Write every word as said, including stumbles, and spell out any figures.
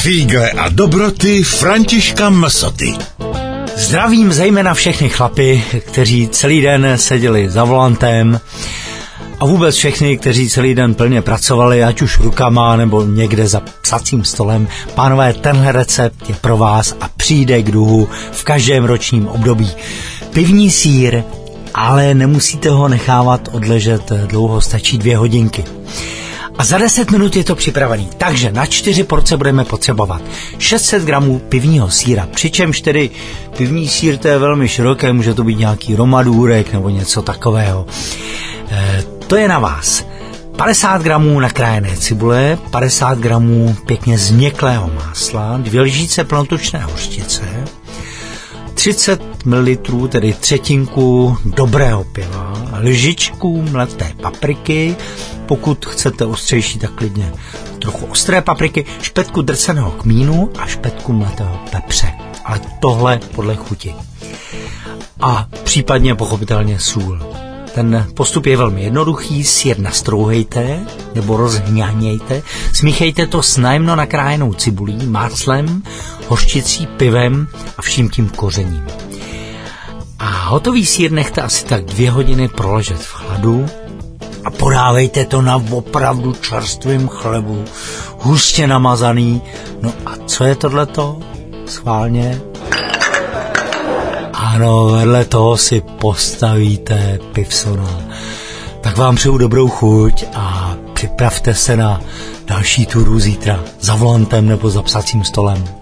Fígle a dobroty Františka Msoty. Zdravím zejména všechny chlapy, kteří celý den seděli za volantem a vůbec všechny, kteří celý den plně pracovali, ať už rukama nebo někde za psacím stolem. Pánové, tenhle recept je pro vás a přijde k duhu v každém ročním období. Pivní sýr, ale nemusíte ho nechávat odležet dlouho, stačí dvě hodinky. A za deset minut je to připravený. Takže na čtyři porce budeme potřebovat šest set gramů pivního sýra. Přičemž tedy pivní sýr, to je velmi široké, může to být nějaký romadůrek nebo něco takového. E, to je na vás. padesát gramů nakrájené cibule, padesát gramů pěkně změklého másla, dvě lžíce plnotučné hořčice, třicet mililitrů, tedy třetinku dobrého piva, lžičku mleté papriky, pokud chcete ostřejší, tak klidně trochu ostré papriky, špetku drceného kmínu a špetku mletého pepře. Ale tohle podle chuti. A případně pochopitelně sůl. Ten postup je velmi jednoduchý, sýr nastrouhejte nebo rozhňahnějte, smíchejte to s najemno nakrájenou cibulí, máslem, hořčicí, pivem a vším tím kořením. A hotový sýr nechte asi tak dvě hodiny proležet v chladu a podávejte to na opravdu čerstvém chlebu, hustě namazaný. No a co je tohleto? Schválně. Ano, vedle toho si postavíte pivsona. Tak vám přeju dobrou chuť a připravte se na další turu zítra za volantem nebo za psacím stolem.